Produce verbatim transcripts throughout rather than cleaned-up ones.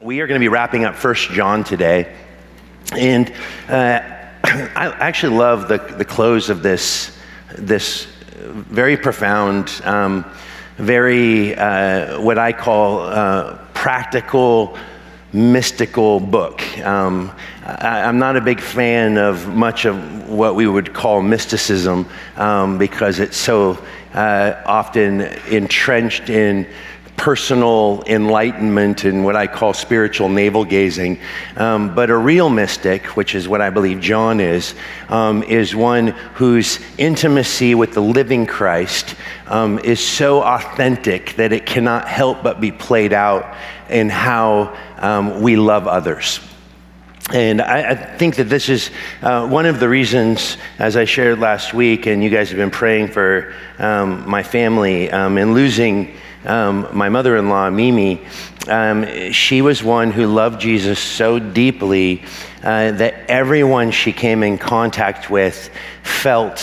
We are going to be wrapping up First John today, and uh, I actually love the, the close of this, this very profound, um, very, uh, what I call uh, practical, mystical book. Um, I, I'm not a big fan of much of what we would call mysticism um, because it's so uh, often entrenched in personal enlightenment and what I call spiritual navel-gazing. Um, but a real mystic, which is what I believe John is, um, is one whose intimacy with the living Christ um, is so authentic that it cannot help but be played out in how um, we love others. And I, I think that this is uh, one of the reasons, as I shared last week, and you guys have been praying for um, my family um, and losing Um, my mother-in-law, Mimi, um, she was one who loved Jesus so deeply uh, that everyone she came in contact with felt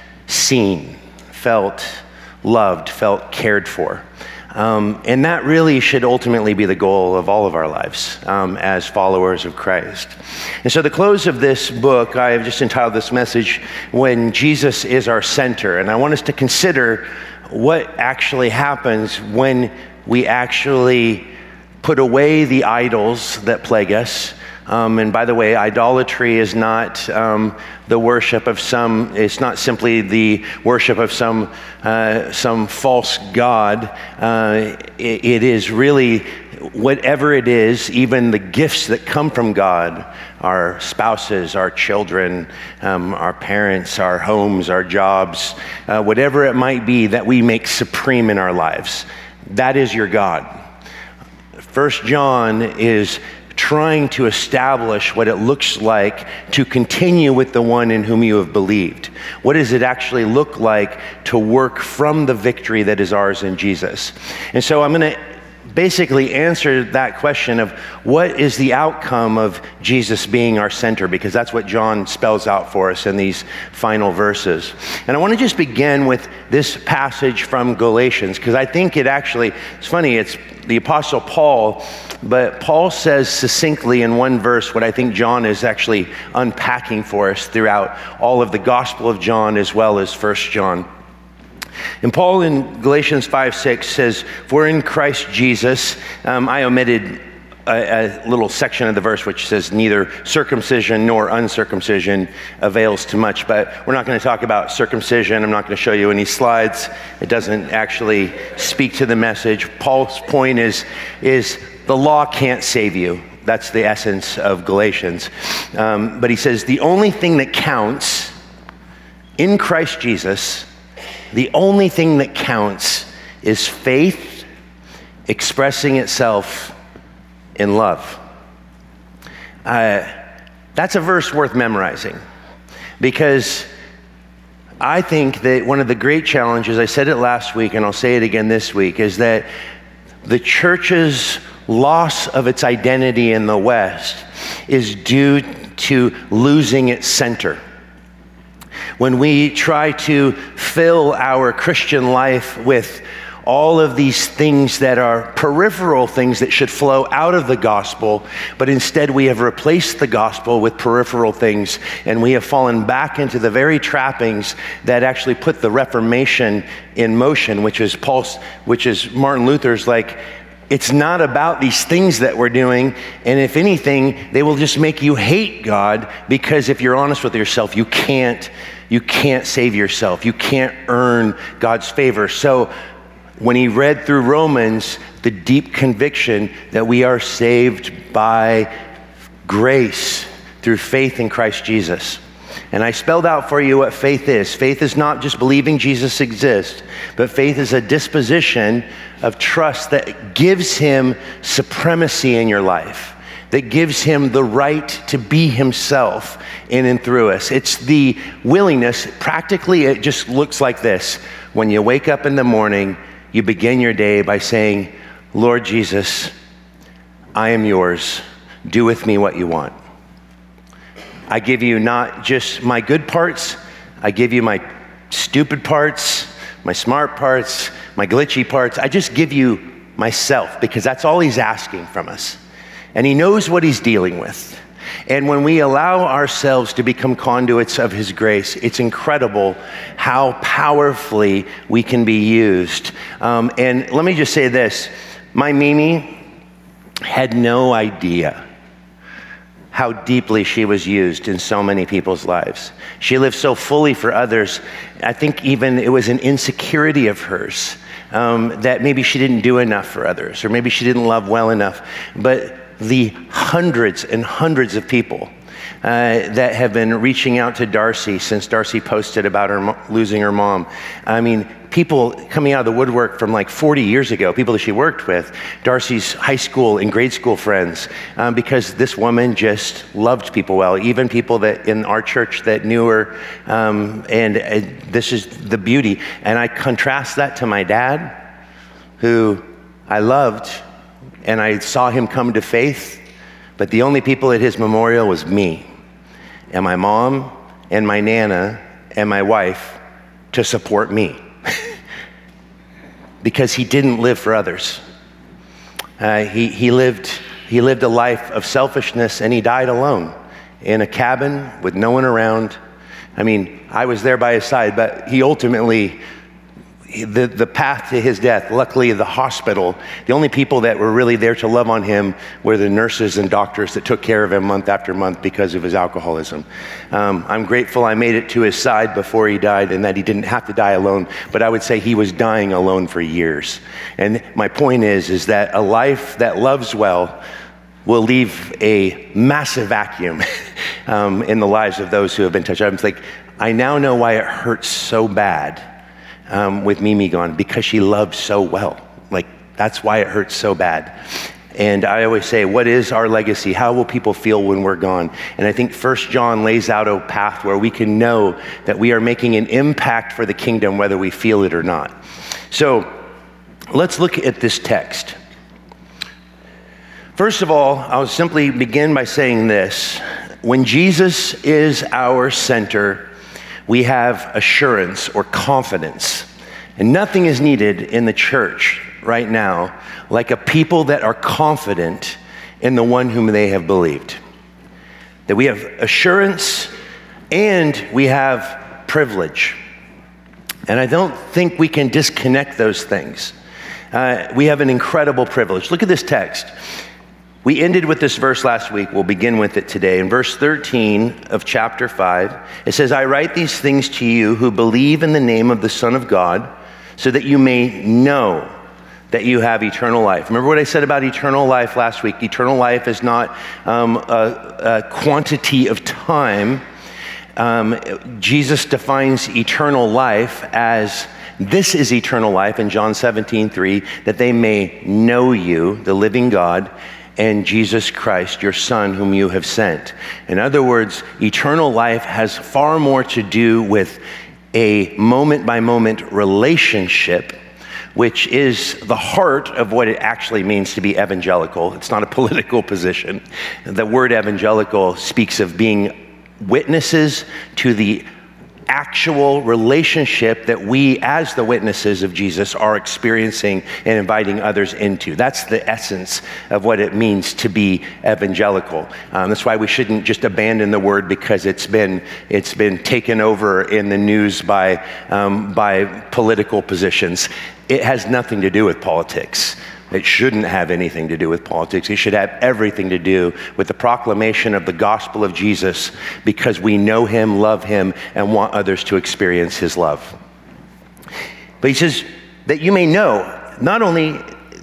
seen, felt loved, felt cared for. Um, and that really should ultimately be the goal of all of our lives um, as followers of Christ. And so the close of this book, I have just entitled this message, When Jesus is Our Center. And I want us to consider what actually happens when we actually put away the idols that plague us. Um, and by the way, idolatry is not um, the worship of some, it's not simply the worship of some uh, some false god. Uh, it, it is really whatever it is, even the gifts that come from God, our spouses, our children, um, our parents, our homes, our jobs, uh, whatever it might be that we make supreme in our lives. That is your God. First John is trying to establish what it looks like to continue with the one in whom you have believed. What does it actually look like to work from the victory that is ours in Jesus? And so I'm going to basically answer that question of what is the outcome of Jesus being our center, because that's what John spells out for us in these final verses. And I want to just begin with this passage from Galatians, because I think it actually, it's funny, it's the Apostle Paul, but Paul says succinctly in one verse what I think John is actually unpacking for us throughout all of the Gospel of John as well as First John. And Paul in Galatians five six says, for in Christ Jesus, um, I omitted a, a little section of the verse which says neither circumcision nor uncircumcision avails to much, but we're not going to talk about circumcision. I'm not going to show you any slides. It doesn't actually speak to the message. Paul's point is, is the law can't save you. That's the essence of Galatians. Um, but he says the only thing that counts in Christ Jesus, the only thing that counts is faith expressing itself in love. Uh, that's a verse worth memorizing, because I think that one of the great challenges, I said it last week and I'll say it again this week, is that the church's loss of its identity in the West is due to losing its center. When we try to fill our Christian life with all of these things that are peripheral things that should flow out of the gospel, but instead we have replaced the gospel with peripheral things, and we have fallen back into the very trappings that actually put the Reformation in motion, which is Paul's, which is Martin Luther's like, it's not about these things that we're doing, and if anything, they will just make you hate God, because if you're honest with yourself, you can't You can't save yourself. You can't earn God's favor. So when he read through Romans, the deep conviction that we are saved by grace through faith in Christ Jesus. And I spelled out for you what faith is. Faith is not just believing Jesus exists, but faith is a disposition of trust that gives him supremacy in your life, that gives him the right to be himself in and through us. It's the willingness. Practically, it just looks like this. When you wake up in the morning, you begin your day by saying, Lord Jesus, I am yours. Do with me what you want. I give you not just my good parts, I give you my stupid parts, my smart parts, my glitchy parts. I just give you myself, because that's all he's asking from us. and he knows what he's dealing with. And when we allow ourselves to become conduits of his grace, it's incredible how powerfully we can be used. Um, and let me just say this, my Mimi had no idea how deeply she was used in so many people's lives. She lived so fully for others. I think even it was an insecurity of hers um, that maybe she didn't do enough for others, or maybe she didn't love well enough. But the hundreds and hundreds of people uh, that have been reaching out to Darcy since Darcy posted about her mo- losing her mom. I mean, people coming out of the woodwork from like forty years ago, people that she worked with, Darcy's high school and grade school friends, um, because this woman just loved people well, even people that in our church that knew her, um, and uh, this is the beauty. And I contrast that to my dad, who I loved, and I saw him come to faith, but the only people at his memorial was me, and my mom, and my Nana, and my wife to support me. Because he didn't live for others. Uh, he, he, lived, he lived a life of selfishness, and he died alone in a cabin with no one around. I mean, I was there by his side, but he ultimately, the, the path to his death, luckily the hospital, the only people that were really there to love on him were the nurses and doctors that took care of him month after month because of his alcoholism. Um, I'm grateful I made it to his side before he died and that he didn't have to die alone, but I would say he was dying alone for years. And my point is, is that a life that loves well will leave a massive vacuum um, in the lives of those who have been touched. I'm like, I now know why it hurts so bad Um, with Mimi gone, because she loved so well. Like, that's why it hurts so bad. And I always say, what is our legacy? How will people feel when we're gone? And I think First John lays out a path where we can know that we are making an impact for the kingdom, whether we feel it or not. So let's look at this text. First of all, I'll simply begin by saying this. When Jesus is our center, we have assurance or confidence. And nothing is needed in the church right now like a people that are confident in the one whom they have believed. That we have assurance and we have privilege. And I don't think we can disconnect those things. Uh, we have an incredible privilege. Look at this text. We ended with this verse last week. We'll begin with it today. In verse thirteen of chapter five, it says, I write these things to you who believe in the name of the Son of God, so that you may know that you have eternal life. Remember what I said about eternal life last week? Eternal life is not um, a, a quantity of time. Um, Jesus defines eternal life as this is eternal life in John seventeen three, that they may know you, the living God, and Jesus Christ, your Son, whom you have sent. In other words, eternal life has far more to do with a moment-by-moment relationship, which is the heart of what it actually means to be evangelical. It's not a political position. The word evangelical speaks of being witnesses to the actual relationship that we, as the witnesses of Jesus, are experiencing and inviting others into. That's the essence of what it means to be evangelical. Um, that's why we shouldn't just abandon the word because it's been it's been taken over in the news by um, by political positions. It has nothing to do with politics. It shouldn't have anything to do with politics. It should have everything to do with the proclamation of the gospel of Jesus, because we know him, love him, and want others to experience his love. But he says that you may know, not only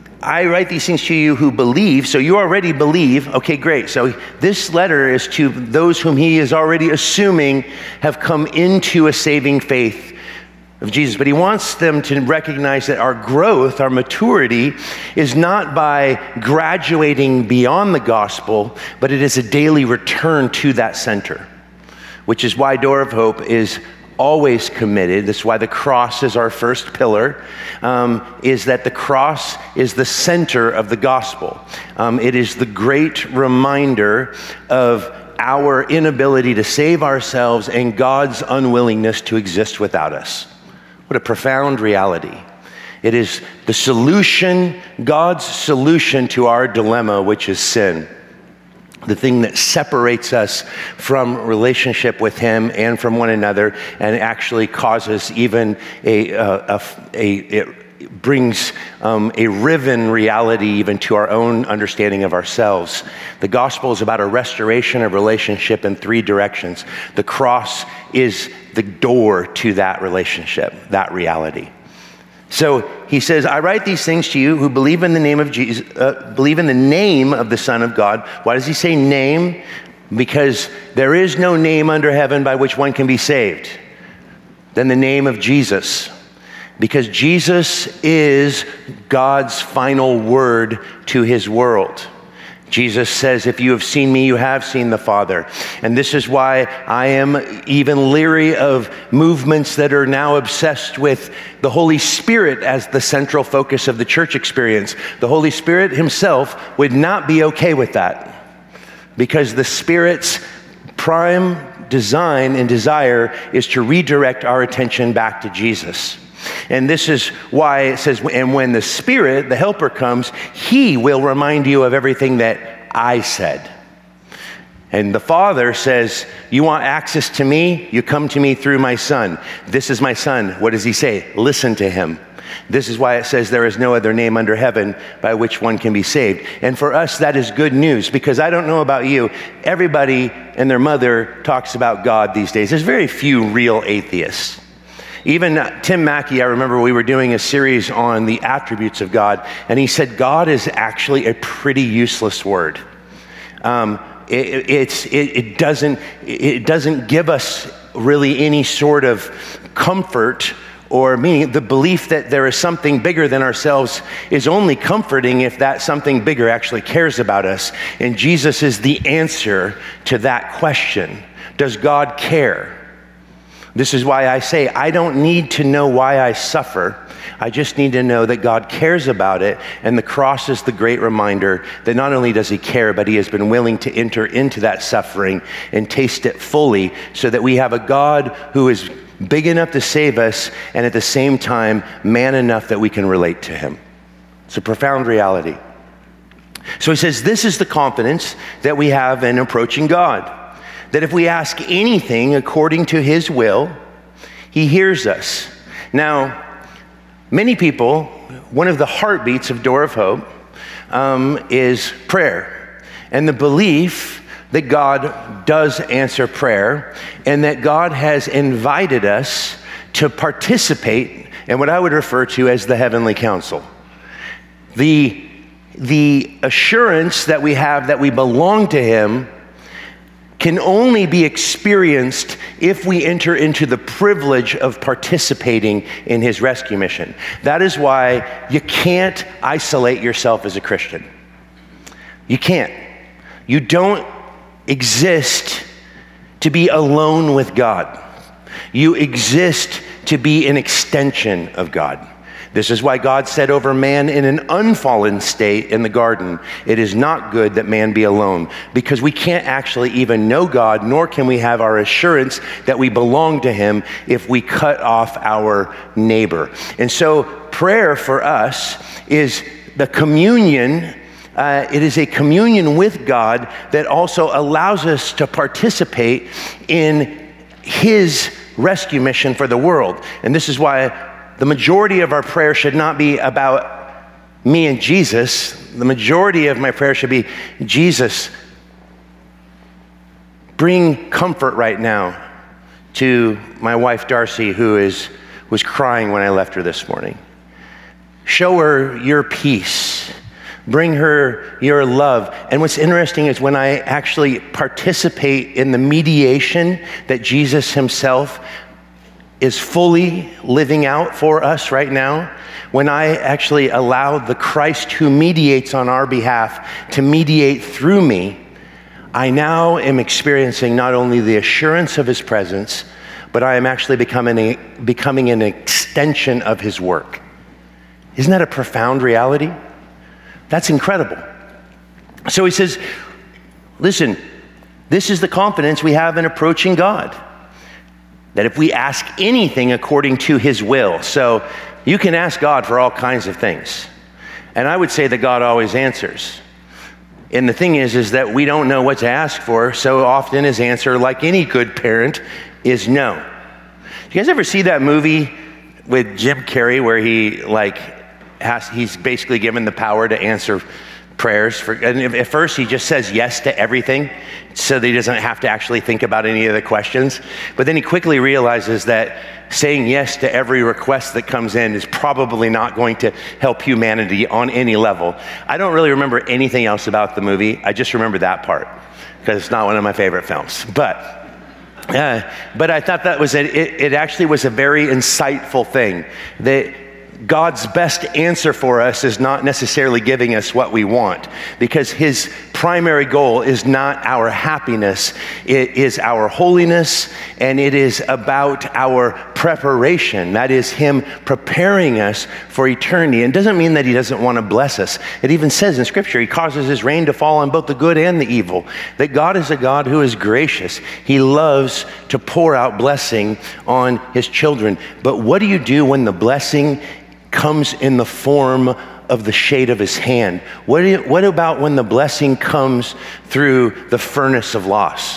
I write these things to you who believe, so you already believe. Okay, great. So this letter is to those whom he is already assuming have come into a saving faith of Jesus. But he wants them to recognize that our growth, our maturity, is not by graduating beyond the gospel, but it is a daily return to that center, which is why Door of Hope is always committed. That's why the cross is our first pillar, um, is that the cross is the center of the gospel. Um, it is the great reminder of our inability to save ourselves and God's unwillingness to exist without us. What a profound reality. It is the solution, God's solution to our dilemma, which is sin. the thing that separates us from relationship with him and from one another, and actually causes even a, a, a, a it brings um, a riven reality even to our own understanding of ourselves. The gospel is about a restoration of relationship in three directions. The cross is the door to that relationship, that reality. So he says, I write these things to you who believe in the name of Jesus, uh, believe in the name of the Son of God. Why does he say name? Because there is no name under heaven by which one can be saved than the name of Jesus. Because Jesus is God's final word to his world. Jesus says, if you have seen me, you have seen the Father. And this is why I am even leery of movements that are now obsessed with the Holy Spirit as the central focus of the church experience. The Holy Spirit himself would not be okay with that, because the Spirit's prime design and desire is to redirect our attention back to Jesus. And this is why it says, and when the Spirit, the Helper, comes, he will remind you of everything that I said. And the Father says, you want access to me? You come to me through my Son. This is my Son. What does he say? Listen to him. This is why it says there is no other name under heaven by which one can be saved. And for us, that is good news, because I don't know about you, everybody and their mother talks about God these days. There's very few real atheists. Even Tim Mackey, I remember we were doing a series on the attributes of God, and he said God is actually a pretty useless word. Um, it, it's, it, it, doesn't, it doesn't give us really any sort of comfort or meaning. The belief that there is something bigger than ourselves is only comforting if that something bigger actually cares about us. And Jesus is the answer to that question. Does God care? This is why I say I don't need to know why I suffer. I just need to know that God cares about it, and the cross is the great reminder that not only does he care, but he has been willing to enter into that suffering and taste it fully, so that we have a God who is big enough to save us, and at the same time, man enough that we can relate to him. It's a profound reality. So he says, this is the confidence that we have in approaching God. That if we ask anything according to his will, he hears us. Now, many people, one of the heartbeats of Door of Hope um, is prayer. And the belief that God does answer prayer, and that God has invited us to participate in what I would refer to as the heavenly council. The, the assurance that we have that we belong to him can only be experienced if we enter into the privilege of participating in his rescue mission. That is why you can't isolate yourself as a Christian. You can't. You don't exist to be alone with God. You exist to be an extension of God. This is why God said over man in an unfallen state in the garden, it is not good that man be alone, because we can't actually even know God, nor can we have our assurance that we belong to him if we cut off our neighbor. And so prayer for us is the communion. Uh, it is a communion with God that also allows us to participate in his rescue mission for the world. And this is why the majority of our prayer should not be about me and Jesus. The majority of my prayer should be, Jesus, bring comfort right now to my wife Darcy, who is was crying when I left her this morning. Show her your peace. Bring her your love. And what's interesting is when I actually participate in the mediation that Jesus himself is fully living out for us right now, when I actually allow the Christ who mediates on our behalf to mediate through me, I now am experiencing not only the assurance of his presence, but I am actually becoming, a, becoming an extension of his work. Isn't that a profound reality? That's incredible. So he says, listen, this is the confidence we have in approaching God. That if we ask anything according to his will, so you can ask God for all kinds of things. And I would say that God always answers. And the thing is, is that we don't know what to ask for, so often his answer, like any good parent, is no. You guys ever see that movie with Jim Carrey where he like has, he's basically given the power to answer prayers for, and at first he just says yes to everything so that he doesn't have to actually think about any of the questions. But then he quickly realizes that saying yes to every request that comes in is probably not going to help humanity on any level. I don't really remember anything else about the movie. I just remember that part because it's not one of my favorite films. But uh, but I thought that was a, it, it actually was a very insightful thing, that God's best answer for us is not necessarily giving us what we want, because his primary goal is not our happiness. It is our holiness, and it is about our preparation. That is him preparing us for eternity. And it doesn't mean that he doesn't want to bless us. It even says in Scripture, he causes his rain to fall on both the good and the evil. That God is a God who is gracious. He loves to pour out blessing on his children. But what do you do when the blessing comes in the form of the shade of his hand? What, do you, what about when the blessing comes through the furnace of loss?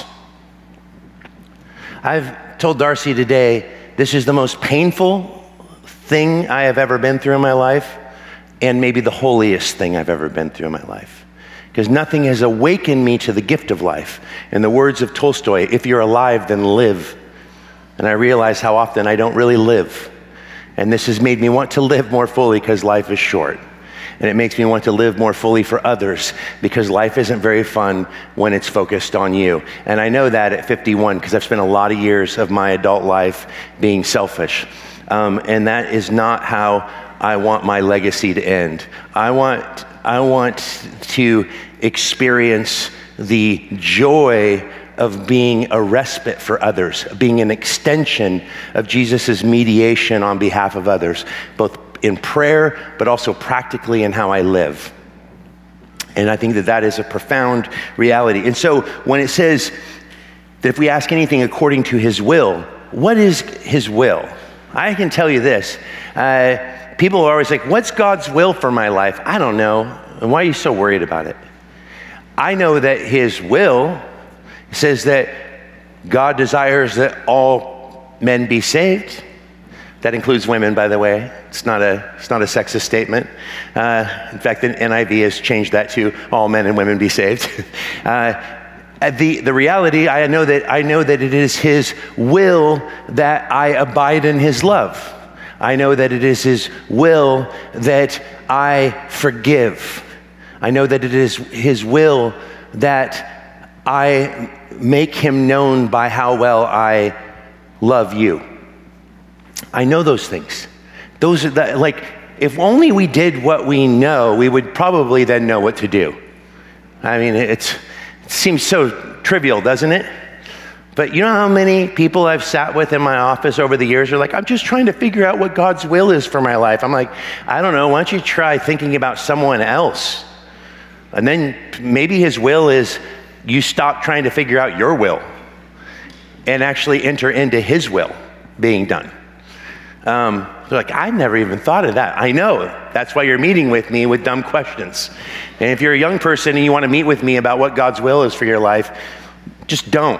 I've told Darcy today, this is the most painful thing I have ever been through in my life, and maybe the holiest thing I've ever been through in my life. Because nothing has awakened me to the gift of life. In the words of Tolstoy, if you're alive, then live. And I realize how often I don't really live. And this has made me want to live more fully because life is short. And it makes me want to live more fully for others because life isn't very fun when it's focused on you. And I know that at fifty-one because I've spent a lot of years of my adult life being selfish. Um, and that is not how I want my legacy to end. I want, I want to experience the joy of being a respite for others, being an extension of Jesus's mediation on behalf of others, both in prayer, but also practically in how I live. And I think that that is a profound reality. And so when it says that if we ask anything according to his will, what is his will? I can tell you this. Uh, people are always like, what's God's will for my life? I don't know. And why are you so worried about it? I know that his will says that God desires that all men be saved. That includes women, by the way. It's not a it's not a sexist statement. Uh, in fact, the N I V has changed that to all men and women be saved. uh, the the reality, I know that I know that it is his will that I abide in his love. I know that it is his will that I forgive. I know that it is his will that I make him known by how well I love you. I know those things. Those are the, like, if only we did what we know, we would probably then know what to do. I mean, it's, it seems so trivial, doesn't it? But you know how many people I've sat with in my office over the years are like, I'm just trying to figure out what God's will is for my life. I'm like, I don't know, why don't you try thinking about someone else? And then maybe his will is you stop trying to figure out your will and actually enter into his will being done. Um, they're like, I never even thought of that. I know. That's why you're meeting with me with dumb questions. And if you're a young person and you want to meet with me about what God's will is for your life, just don't.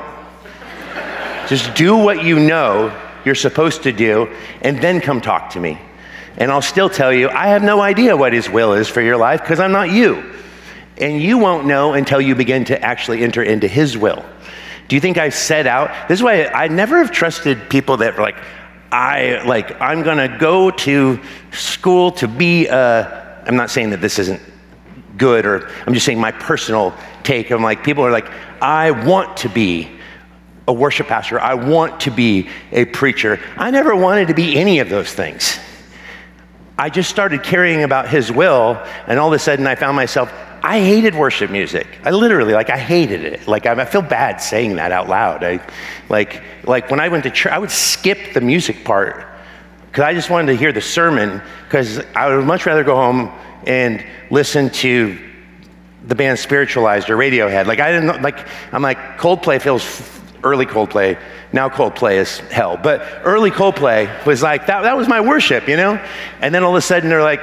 Just do what you know you're supposed to do and then come talk to me. And I'll still tell you, I have no idea what his will is for your life because I'm not you. And you won't know until you begin to actually enter into his will. Do you think I set out? This is why I never have trusted people that were like, I, like, I'm gonna go to school to be a, I'm not saying that this isn't good, or I'm just saying my personal take. I'm like, people are like, I want to be a worship pastor. I want to be a preacher. I never wanted to be any of those things. I just started caring about his will, and all of a sudden I found myself, I hated worship music. I literally, like, I hated it. Like, I, I feel bad saying that out loud. I, like, like when I went to church, I would skip the music part because I just wanted to hear the sermon, because I would much rather go home and listen to the band Spiritualized or Radiohead. Like, I didn't know, like, I'm like, Coldplay feels, early Coldplay, now Coldplay is hell. But early Coldplay was like, that, that was my worship, you know? And then all of a sudden they're like,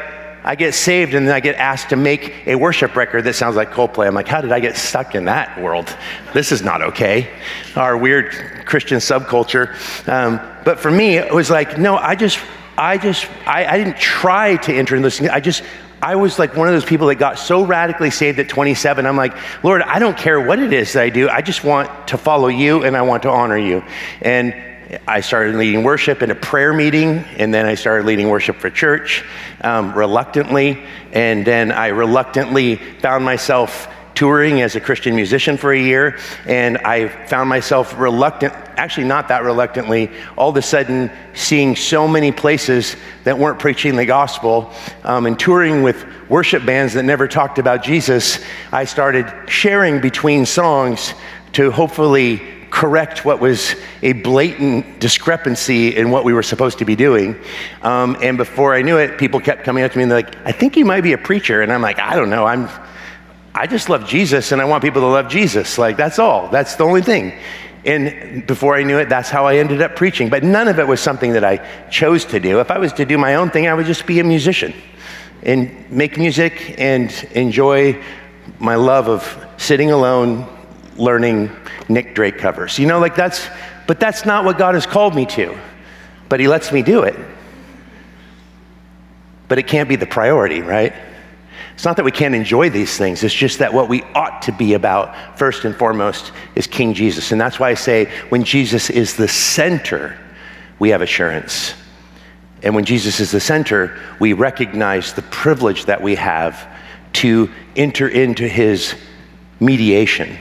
I get saved and then I get asked to make a worship record that sounds like Coldplay. I'm like, how did I get stuck in that world? This is not okay. Our weird Christian subculture. Um, but for me, it was like, no, I just, I just, I, I didn't try to enter in this. I just, I was like one of those people that got so radically saved at twenty-seven. I'm like, Lord, I don't care what it is that I do. I just want to follow you and I want to honor you. And I started leading worship in a prayer meeting, and then I started leading worship for church um, reluctantly, and then I reluctantly found myself touring as a Christian musician for a year, and I found myself reluctant, actually not that reluctantly, all of a sudden seeing so many places that weren't preaching the gospel, um, and touring with worship bands that never talked about Jesus. I started sharing between songs to hopefully correct what was a blatant discrepancy in what we were supposed to be doing. Um, and before I knew it, people kept coming up to me and they're like, I think you might be a preacher. And I'm like, I don't know. I'm, I just love Jesus and I want people to love Jesus. Like, that's all. That's the only thing. And before I knew it, that's how I ended up preaching. But none of it was something that I chose to do. If I was to do my own thing, I would just be a musician and make music and enjoy my love of sitting alone, learning Nick Drake covers. You know, like that's, but that's not what God has called me to. But he lets me do it. But it can't be the priority, right? It's not that we can't enjoy these things. It's just that what we ought to be about, first and foremost, is King Jesus. And that's why I say when Jesus is the center, we have assurance. And when Jesus is the center, we recognize the privilege that we have to enter into his mediation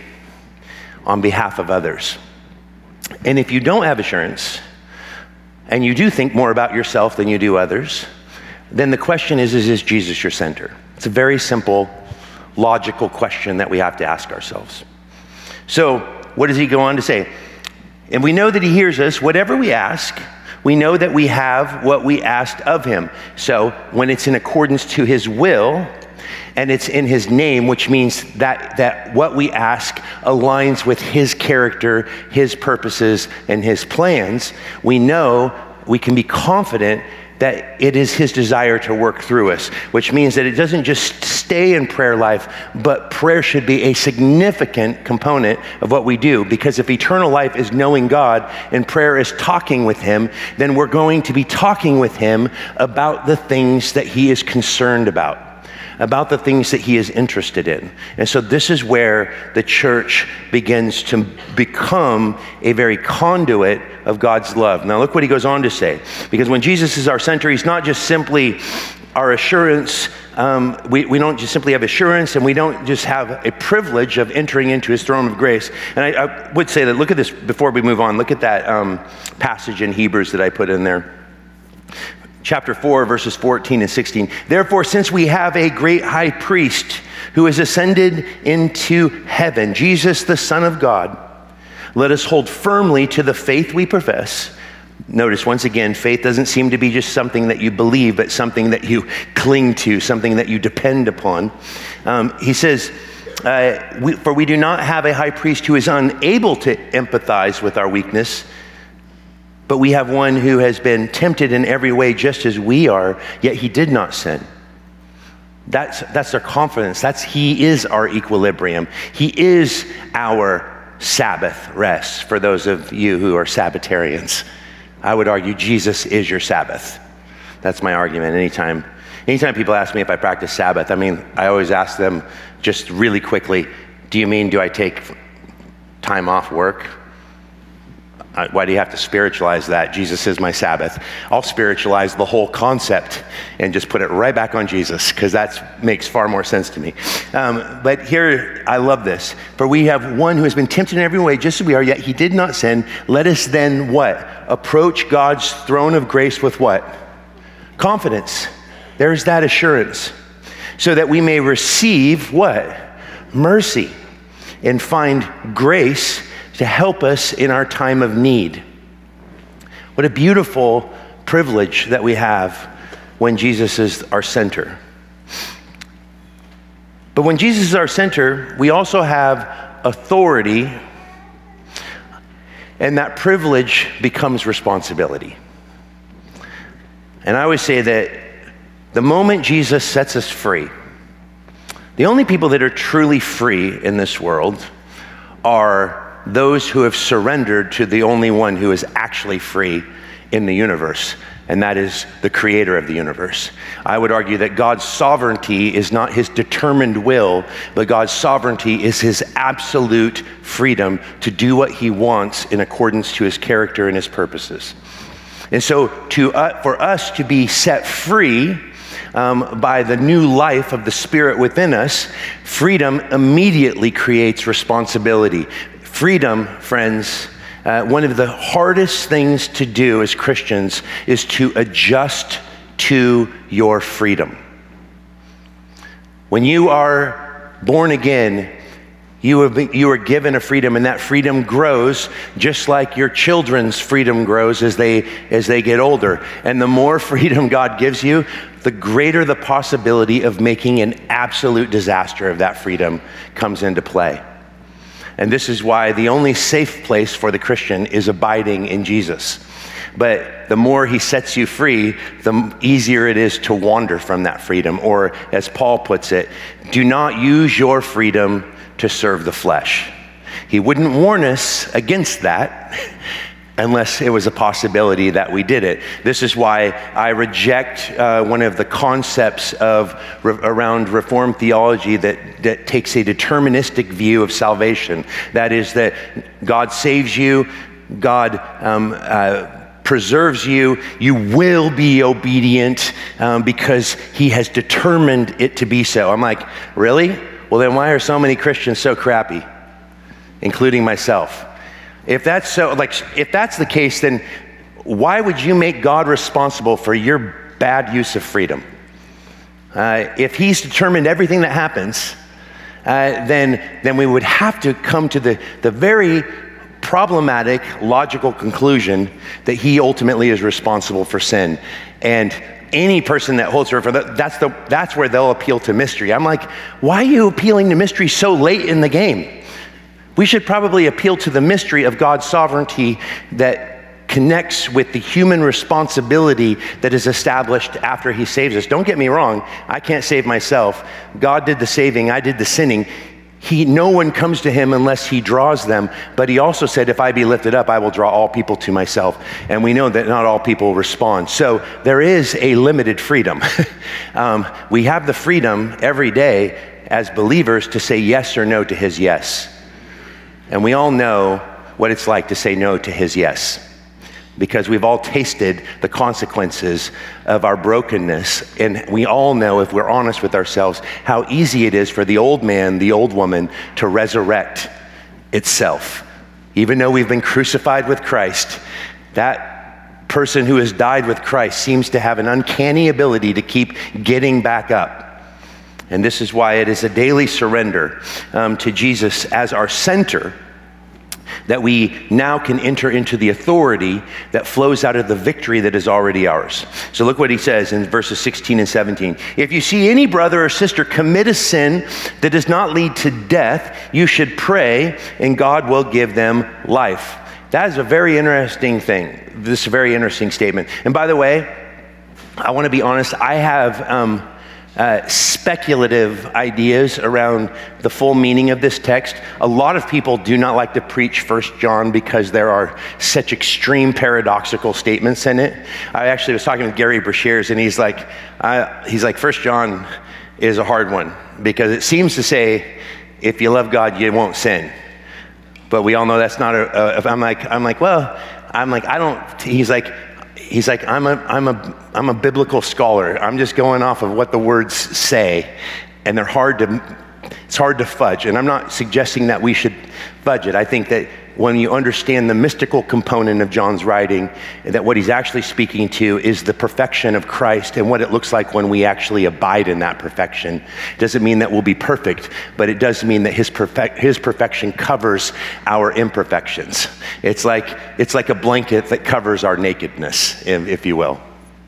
on behalf of others. And if you don't have assurance, and you do think more about yourself than you do others, then the question is, is, is Jesus your center? It's a very simple, logical question that we have to ask ourselves. So, what does he go on to say? And we know that he hears us, whatever we ask, we know that we have what we asked of him. So, when it's in accordance to his will, and it's in his name, which means that, that what we ask aligns with his character, his purposes, and his plans, we know, we can be confident that it is his desire to work through us, which means that it doesn't just stay in prayer life, but prayer should be a significant component of what we do. Because if eternal life is knowing God and prayer is talking with him, then we're going to be talking with him about the things that he is concerned about, about the things that he is interested in. And so this is where the church begins to become a very conduit of God's love. Now look what he goes on to say. Because when Jesus is our center, he's not just simply our assurance. Um, we, we don't just simply have assurance, and we don't just have a privilege of entering into his throne of grace. And I, I would say that, look at this before we move on. Look at that um, passage in Hebrews that I put in there. Chapter four, verses fourteen and sixteen. Therefore, since we have a great high priest who has ascended into heaven, Jesus, the Son of God, let us hold firmly to the faith we profess. Notice once again, faith doesn't seem to be just something that you believe, but something that you cling to, something that you depend upon. Um, he says, uh, we, for we do not have a high priest who is unable to empathize with our weakness, but we have one who has been tempted in every way just as we are, yet he did not sin. That's, that's our confidence. That's, he is our equilibrium. He is our Sabbath rest. For those of you who are Sabbatarians, I would argue Jesus is your Sabbath. That's my argument. Anytime, anytime people ask me if I practice Sabbath, I mean, I always ask them just really quickly, do you mean, do I take time off work? Uh, why do you have to spiritualize that? Jesus is my Sabbath. I'll spiritualize the whole concept and just put it right back on Jesus, because that makes far more sense to me. Um, but here, I love this. For we have one who has been tempted in every way, just as we are, yet he did not sin. Let us then what? Approach God's throne of grace with what? Confidence. There's that assurance. So that we may receive what? Mercy, and find grace to help us in our time of need. What a beautiful privilege that we have when Jesus is our center. But when Jesus is our center, we also have authority, and that privilege becomes responsibility. And I always say that the moment Jesus sets us free, the only people that are truly free in this world are those who have surrendered to the only one who is actually free in the universe, and that is the creator of the universe. I would argue that God's sovereignty is not his determined will, but God's sovereignty is his absolute freedom to do what he wants in accordance to his character and his purposes. And so to uh, for us to be set free um, by the new life of the Spirit within us, freedom immediately creates responsibility. Freedom, friends, Uh, one of the hardest things to do as Christians is to adjust to your freedom. When you are born again, you have been, you are given a freedom, and that freedom grows just like your children's freedom grows as they as they get older. And the more freedom God gives you, the greater the possibility of making an absolute disaster of that freedom comes into play. And this is why the only safe place for the Christian is abiding in Jesus. But the more he sets you free, the easier it is to wander from that freedom. Or as Paul puts it, do not use your freedom to serve the flesh. He wouldn't warn us against that unless it was a possibility that we did it. This is why I reject uh, one of the concepts of re- around Reformed theology that, that takes a deterministic view of salvation. That is that God saves you, God um, uh, preserves you, you will be obedient um, because he has determined it to be so. I'm like, really? Well, then why are so many Christians so crappy, including myself? If that's so, like, if that's the case, then why would you make God responsible for your bad use of freedom? Uh, if he's determined everything that happens, uh, then then we would have to come to the, the very problematic, logical conclusion that he ultimately is responsible for sin. And any person that holds her for that, that's the that's where they'll appeal to mystery. I'm like, why are you appealing to mystery so late in the game? We should probably appeal to the mystery of God's sovereignty that connects with the human responsibility that is established after he saves us. Don't get me wrong, I can't save myself. God did the saving, I did the sinning. He, no one comes to him unless he draws them, but he also said, if I be lifted up, I will draw all people to myself. And we know that not all people respond. So there is a limited freedom. um, we have the freedom every day as believers to say yes or no to his yes. And we all know what it's like to say no to his yes, because we've all tasted the consequences of our brokenness. And we all know, if we're honest with ourselves, how easy it is for the old man, the old woman, to resurrect itself. Even though we've been crucified with Christ, that person who has died with Christ seems to have an uncanny ability to keep getting back up. And this is why it is a daily surrender um, to Jesus as our center, that we now can enter into the authority that flows out of the victory that is already ours. So look what he says in verses sixteen and seventeen. If you see any brother or sister commit a sin that does not lead to death, you should pray, and God will give them life. That is a very interesting thing. This is a very interesting statement. And by the way, I want to be honest, I have um, Uh, speculative ideas around the full meaning of this text. A lot of people do not like to preach First John because there are such extreme paradoxical statements in it. I actually was talking with Gary Brashears, and he's like, uh, he's like, First John is a hard one because it seems to say, if you love God, you won't sin. But we all know that's not a, a I'm like, I'm like, well, I'm like, I don't, he's like, He's like, I'm a, I'm a, I'm a biblical scholar. I'm just going off of what the words say, and they're hard to, it's hard to fudge. And I'm not suggesting that we should fudge it. I think that when you understand the mystical component of John's writing, that what he's actually speaking to is the perfection of Christ and what it looks like when we actually abide in that perfection. It doesn't mean that we'll be perfect, but it does mean that his perfect, his perfection covers our imperfections. It's like, it's like a blanket that covers our nakedness, if, if you will.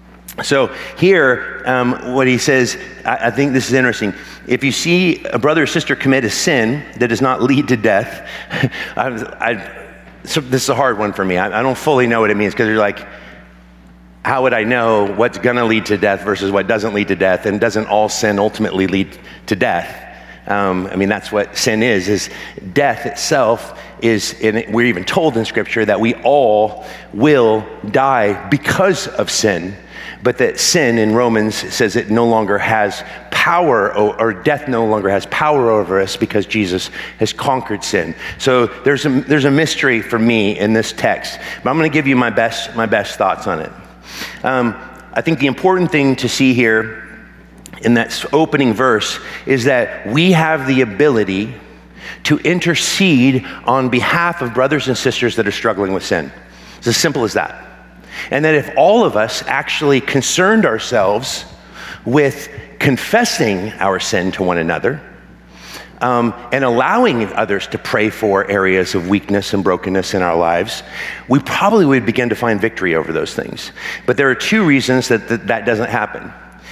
So here, um, what he says, I, I think this is interesting. If you see a brother or sister commit a sin that does not lead to death, I, I, so this is a hard one for me. I, I don't fully know what it means, because you're like, how would I know what's gonna lead to death versus what doesn't lead to death? And doesn't all sin ultimately lead to death? Um, I mean, that's what sin is, is death itself is, and we're even told in Scripture that we all will die because of sin, but that sin in Romans says it no longer has power, or, or death no longer has power over us because Jesus has conquered sin. So there's a, there's a mystery for me in this text, but I'm gonna give you my best, my best thoughts on it. Um, I think the important thing to see here in that opening verse is that we have the ability to intercede on behalf of brothers and sisters that are struggling with sin. It's as simple as that. And that if all of us actually concerned ourselves with confessing our sin to one another, um, and allowing others to pray for areas of weakness and brokenness in our lives, we probably would begin to find victory over those things. But there are two reasons that th- that doesn't happen.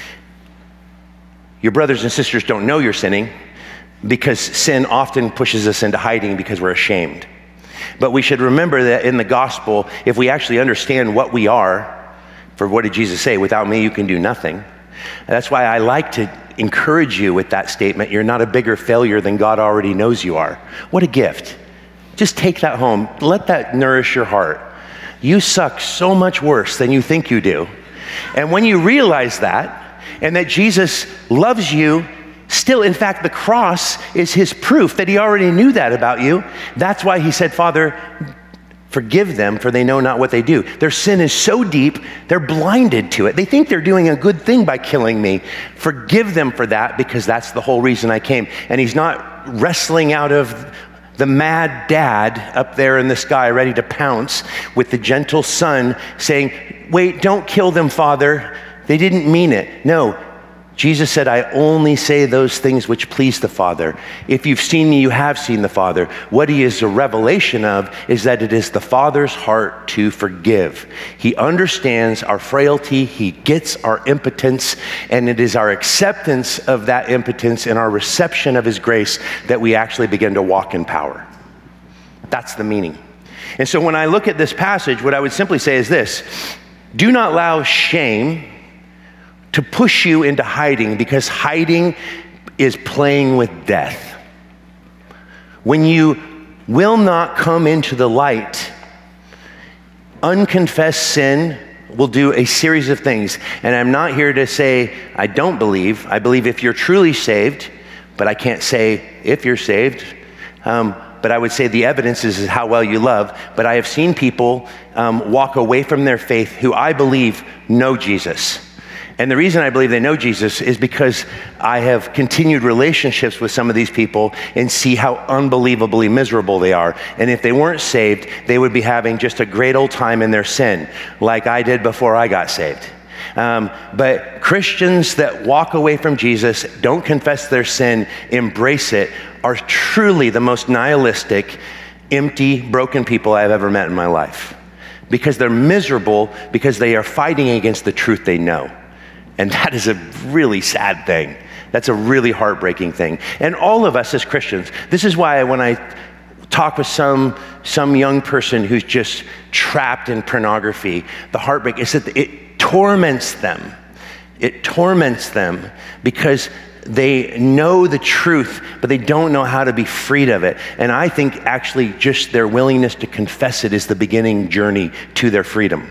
Your brothers and sisters don't know you're sinning because sin often pushes us into hiding because we're ashamed. But we should remember that in the gospel, if we actually understand what we are, for what did Jesus say? Without me, you can do nothing. That's why I like to encourage you with that statement. You're not a bigger failure than God already knows you are. What a gift. Just take that home. Let that nourish your heart. You suck so much worse than you think you do. And when you realize that, and that Jesus loves you still, in fact, the cross is his proof that he already knew that about you. That's why he said, Father, forgive them, for they know not what they do. Their sin is so deep, they're blinded to it. They think they're doing a good thing by killing me. Forgive them for that, because that's the whole reason I came. And he's not wrestling out of the mad dad up there in the sky ready to pounce with the gentle son saying, wait, don't kill them, Father. They didn't mean it. No, Jesus said, I only say those things which please the Father. If you've seen me, you have seen the Father. What he is a revelation of is that it is the Father's heart to forgive. He understands our frailty. He gets our impotence, and it is our acceptance of that impotence and our reception of his grace that we actually begin to walk in power. That's the meaning. And so when I look at this passage, what I would simply say is this: do not allow shame to push you into hiding, because hiding is playing with death. When you will not come into the light, unconfessed sin will do a series of things. And I'm not here to say I don't believe. I believe if you're truly saved, but I can't say if you're saved. Um, but I would say the evidence is how well you love. But I have seen people um, walk away from their faith who I believe know Jesus. And the reason I believe they know Jesus is because I have continued relationships with some of these people and see how unbelievably miserable they are. And if they weren't saved, they would be having just a great old time in their sin, like I did before I got saved. Um, but Christians that walk away from Jesus, don't confess their sin, embrace it, are truly the most nihilistic, empty, broken people I've ever met in my life. Because they're miserable because they are fighting against the truth they know. And that is a really sad thing. That's a really heartbreaking thing. And all of us as Christians, this is why when I talk with some some young person who's just trapped in pornography, the heartbreak is that it torments them. It torments them because they know the truth, but they don't know how to be freed of it. And I think actually just their willingness to confess it is the beginning journey to their freedom.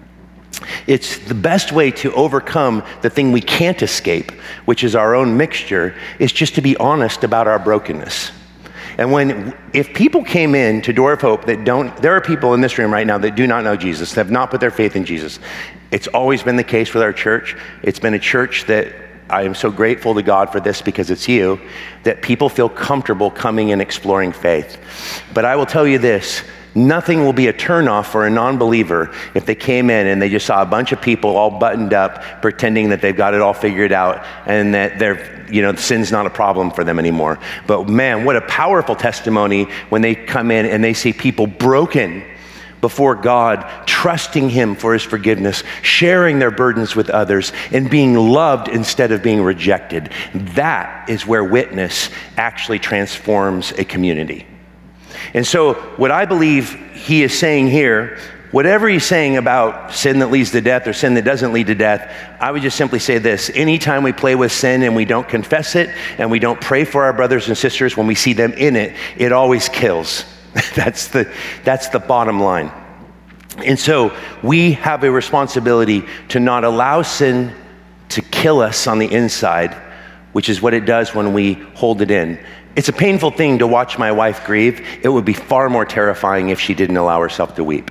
It's the best way to overcome the thing we can't escape, which is our own mixture, is just to be honest about our brokenness. And when, if people came in to Door of Hope that don't, there are people in this room right now that do not know Jesus, that have not put their faith in Jesus. It's always been the case with our church. It's been a church that I am so grateful to God for this, because it's you, that people feel comfortable coming and exploring faith. But I will tell you this: nothing will be a turnoff for a non-believer if they came in and they just saw a bunch of people all buttoned up, pretending that they've got it all figured out and that they're, you know, sin's not a problem for them anymore. But man, what a powerful testimony when they come in and they see people broken before God, trusting him for his forgiveness, sharing their burdens with others, and being loved instead of being rejected. That is where witness actually transforms a community. And so what I believe he is saying here, whatever he's saying about sin that leads to death or sin that doesn't lead to death, I would just simply say this: anytime we play with sin and we don't confess it and we don't pray for our brothers and sisters when we see them in it, it always kills. That's the, that's the bottom line. And so we have a responsibility to not allow sin to kill us on the inside, which is what it does when we hold it in. It's a painful thing to watch my wife grieve. It would be far more terrifying if she didn't allow herself to weep.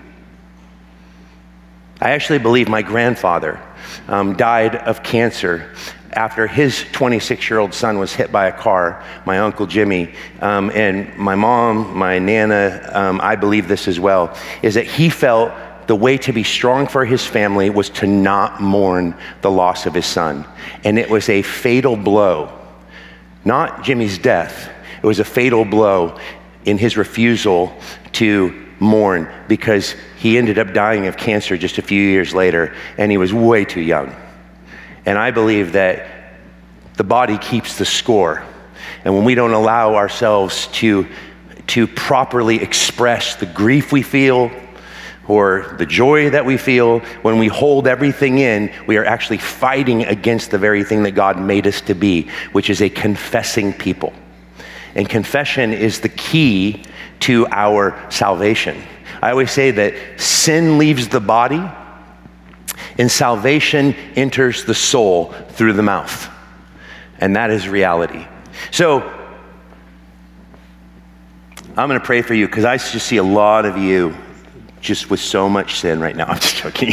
I actually believe my grandfather um, died of cancer after his twenty-six-year-old son was hit by a car, my Uncle Jimmy. Um, and my mom, my Nana, um, I believe this as well, is that he felt the way to be strong for his family was to not mourn the loss of his son. And it was a fatal blow. Not Jimmy's death. It was a fatal blow in his refusal to mourn, because he ended up dying of cancer just a few years later, and he was way too young. And I believe that the body keeps the score. And when we don't allow ourselves to, to properly express the grief we feel or the joy that we feel, when we hold everything in, we are actually fighting against the very thing that God made us to be, which is a confessing people. And confession is the key to our salvation. I always say that sin leaves the body and salvation enters the soul through the mouth. And that is reality. So I'm going to pray for you, because I just see a lot of you just with so much sin right now. I'm just joking.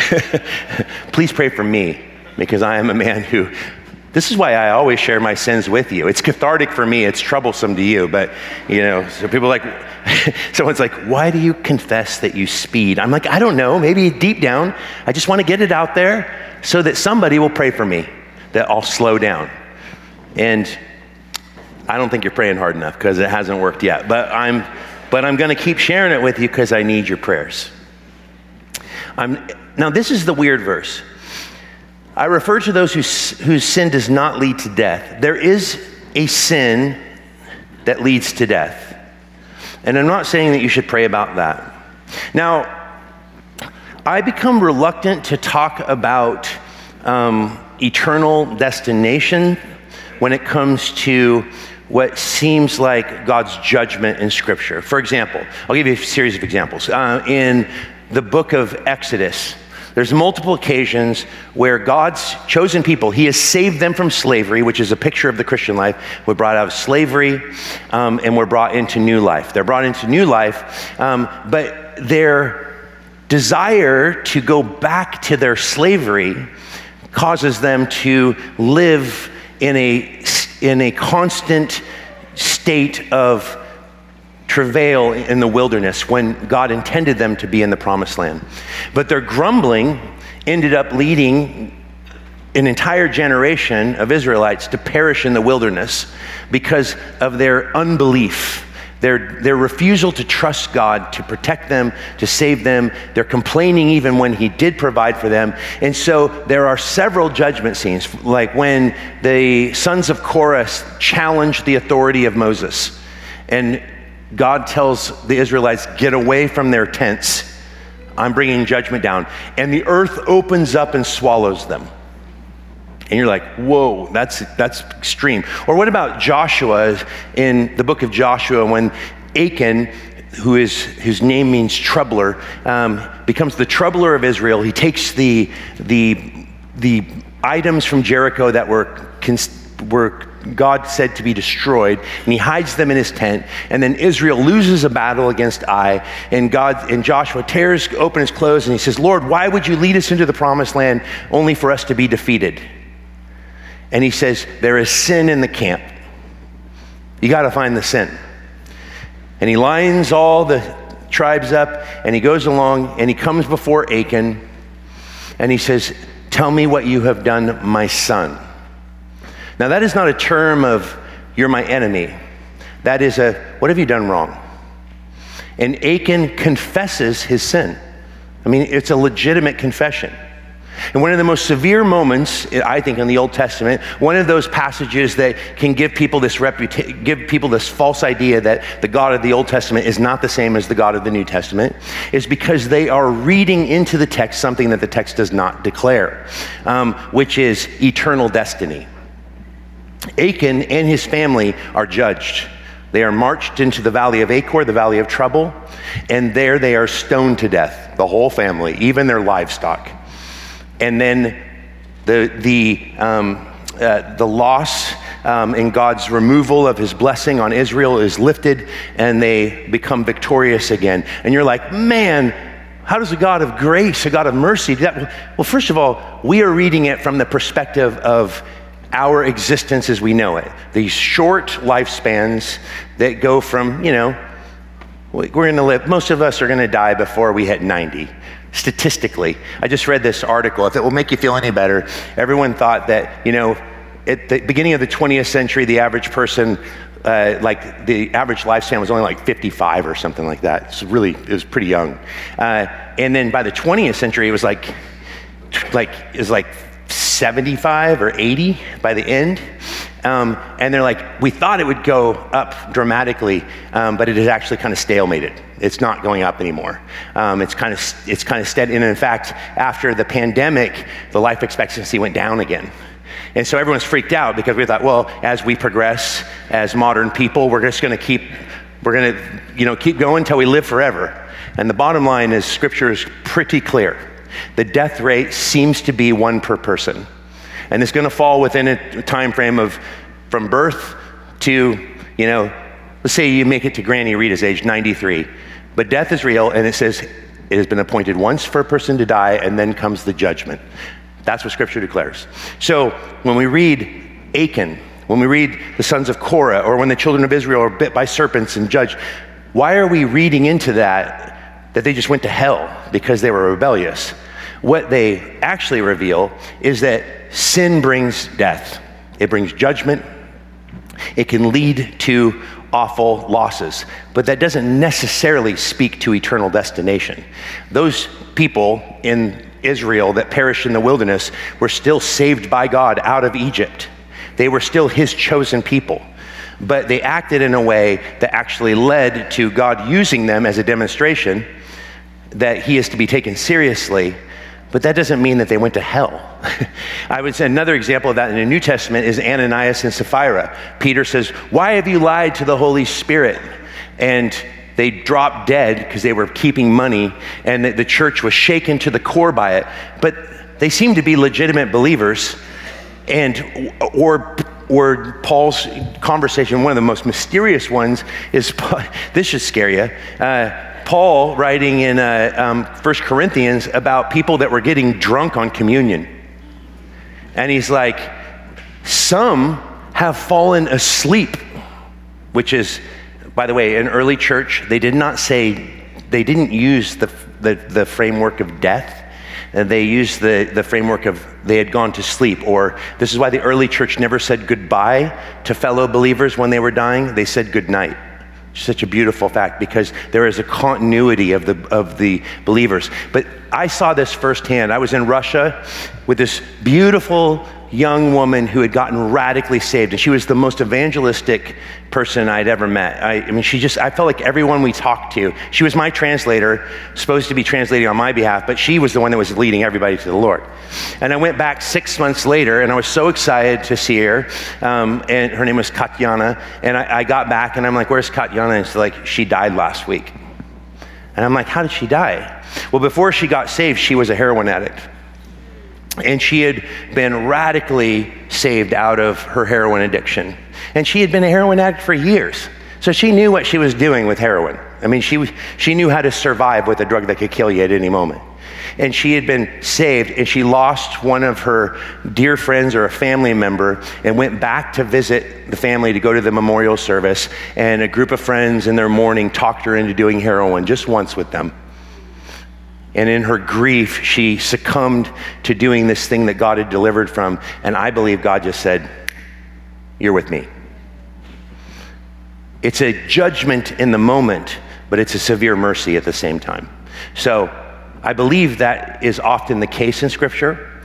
Please pray for me, because I am a man who, this is why I always share my sins with you. It's cathartic for me. It's troublesome to you. But, you know, so people are like, someone's like, why do you confess that you speed? I'm like, I don't know. Maybe deep down, I just want to get it out there so that somebody will pray for me, that I'll slow down. And I don't think you're praying hard enough, because it hasn't worked yet. But I'm, but I'm going to keep sharing it with you, because I need your prayers. I'm, now, this is the weird verse. I refer to those whose, whose sin does not lead to death. There is a sin that leads to death. And I'm not saying that you should pray about that. Now, I become reluctant to talk about um, eternal destination when it comes to what seems like God's judgment in Scripture. For example, I'll give you a series of examples. Uh, in the book of Exodus, there's multiple occasions where God's chosen people, he has saved them from slavery, which is a picture of the Christian life. We're brought out of slavery, um, and we're brought into new life. They're brought into new life, um, but their desire to go back to their slavery causes them to live in a, in a constant state of travail in the wilderness when God intended them to be in the promised land. But their grumbling ended up leading an entire generation of Israelites to perish in the wilderness because of their unbelief, their, their refusal to trust God to protect them, to save them. They're complaining even when he did provide for them. And so there are several judgment scenes, like when the sons of Korah challenged the authority of Moses, and God tells the Israelites, get away from their tents. I'm bringing judgment down. And the earth opens up and swallows them. And you're like, whoa, that's that's extreme. Or what about Joshua in the book of Joshua, when Achan, who is whose name means troubler, um, becomes the troubler of Israel. He takes the the the items from Jericho that were were God said to be destroyed, and he hides them in his tent. And then Israel loses a battle against Ai, and God and Joshua tears open his clothes, and he says, Lord, why would you lead us into the promised land only for us to be defeated? And he says, there is sin in the camp. You got to find the sin. And he lines all the tribes up, and he goes along, and he comes before Achan, and he says, tell me what you have done, my son. Now, that is not a term of, you're my enemy. That is a, what have you done wrong? And Achan confesses his sin. I mean, it's a legitimate confession. And one of the most severe moments, I think, in the Old Testament, one of those passages that can give people this reputa- give people this false idea that the God of the Old Testament is not the same as the God of the New Testament, is because they are reading into the text something that the text does not declare, um, which is eternal destiny. Achan and his family are judged. They are marched into the valley of Achor, the valley of trouble, and there they are stoned to death, the whole family, even their livestock. And then the the um, uh, the loss um, in God's removal of his blessing on Israel is lifted, and they become victorious again. And you're like, man, how does a God of grace, a God of mercy do that? Well, first of all, we are reading it from the perspective of our existence as we know it. These short lifespans that go from, you know, we're going to live, most of us are going to die before we hit ninety. Statistically, I just read this article. If it will make you feel any better, everyone thought that, you know, at the beginning of the twentieth century, the average person, uh, like the average lifespan was only like fifty-five or something like that. It's really, it was pretty young. Uh, and then by the twentieth century, it was like, like, it was like seventy-five or eighty by the end. Um, and they're like, we thought it would go up dramatically, um, but it is actually kind of stalemated. It's not going up anymore. Um, it's kind of it's kind of steady. And in fact, after the pandemic, the life expectancy went down again. And so everyone's freaked out because we thought, well, as we progress as modern people, we're just going to keep we're going to you know keep going until we live forever. And the bottom line is, Scripture is pretty clear. The death rate seems to be one per person. And it's going to fall within a time frame of from birth to, you know, let's say you make it to Granny Rita's age, ninety-three. But death is real, and it says it has been appointed once for a person to die, and then comes the judgment. That's what Scripture declares. So when we read Achan, when we read the sons of Korah, or when the children of Israel are bit by serpents and judged, why are we reading into that, that they just went to hell because they were rebellious? What they actually reveal is that sin brings death. It brings judgment. It can lead to awful losses, but that doesn't necessarily speak to eternal destination. Those people in Israel that perished in the wilderness were still saved by God out of Egypt. They were still his chosen people, but they acted in a way that actually led to God using them as a demonstration that he is to be taken seriously. But that doesn't mean that they went to hell. I would say another example of that in the New Testament is Ananias and Sapphira. Peter says, why have you lied to the Holy Spirit? And they dropped dead because they were keeping money, and the church was shaken to the core by it. But they seemed to be legitimate believers. And or or Paul's conversation, one of the most mysterious ones is, this should scare you, uh, Paul writing in uh, um, First Corinthians about people that were getting drunk on communion. And he's like, some have fallen asleep, which is, by the way, in early church, they did not say, they didn't use the the, the framework of death. And they used the, the framework of they had gone to sleep, or this is why the early church never said goodbye to fellow believers when they were dying. They said good night. Such a beautiful fact, because there is a continuity of the of the believers. But I saw this firsthand. I was in Russia with this beautiful young woman who had gotten radically saved, and she was the most evangelistic person I'd ever met. I, I mean, she just, I felt like everyone we talked to, she was my translator, supposed to be translating on my behalf, but she was the one that was leading everybody to the Lord. And I went back six months later, and I was so excited to see her, um, and her name was Katyana, and I, I got back, and I'm like, where's Katyana? And she's like, she died last week. And I'm like, how did she die? Well, before she got saved, she was a heroin addict. And she had been radically saved out of her heroin addiction. And she had been a heroin addict for years. So she knew what she was doing with heroin. I mean, she she knew how to survive with a drug that could kill you at any moment. And she had been saved, and she lost one of her dear friends or a family member and went back to visit the family to go to the memorial service. And a group of friends in their mourning talked her into doing heroin just once with them. And in her grief, she succumbed to doing this thing that God had delivered from. And I believe God just said, you're with me. It's a judgment in the moment, but it's a severe mercy at the same time. So I believe that is often the case in Scripture.